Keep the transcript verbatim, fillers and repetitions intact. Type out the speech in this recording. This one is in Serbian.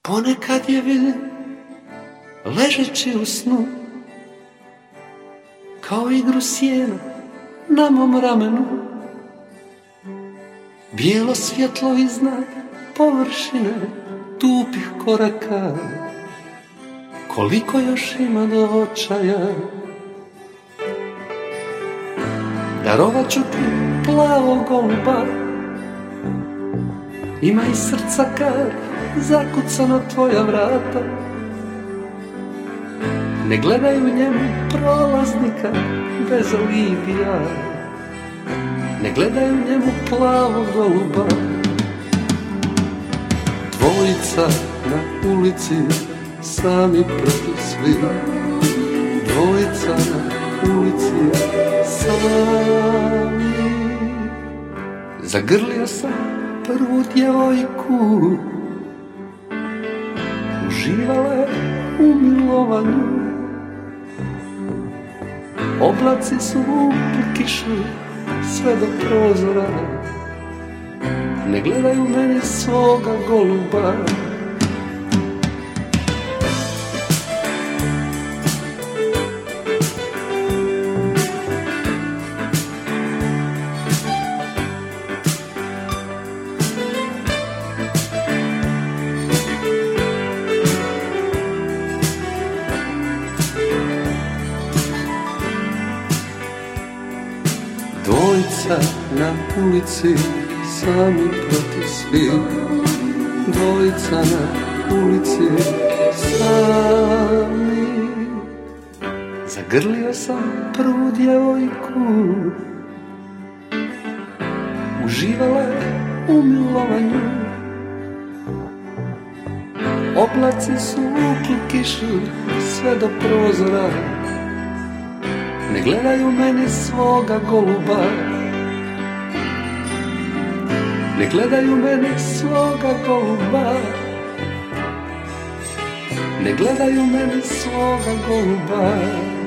Ponekad je vidim ležeći u snu, kao igru sjena na mom ramenu. Bijelo svjetlo iznad površine tupih koraka, koliko još ima do očaja. Darovat ću ti plavog goluba, ima i srca kad zakuca na tvoja vrata. Ne gledaj u njemu prolaznika bez alibija, ne gledaj u njemu plavog goluba. Dvojica na ulici, sami protiv svih. Dvojica na ulici, sami. Zagrlio sam prvu djevojku, uživala je u milovanju. Oblaci su vukli kišu sve do prozora, ne gledaj u mene svoga goluba. Dvojica na ulici, sami protiv svih. Dvojica na ulici, sami. Zagrlio sam prvu djevojku, uživala je u milovanju. Oblaci su vukli kišu sve do prozora, ne gledaj u meni svoga goluba. Ne gledaj u meni svoga goluba, ne gledaj u meni svoga goluba.